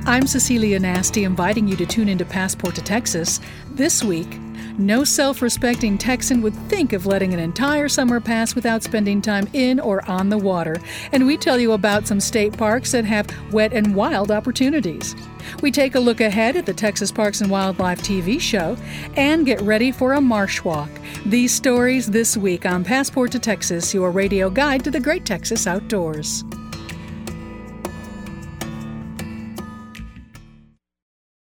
I'm Cecilia Nasty, inviting you to tune into Passport to Texas. This week, no self-respecting Texan would think of letting an entire summer pass without spending time in or on the water. And we tell you about some state parks that have wet and wild opportunities. We take a look ahead at the Texas Parks and Wildlife TV show and get ready for a marsh walk. These stories this week on Passport to Texas, your radio guide to the great Texas outdoors.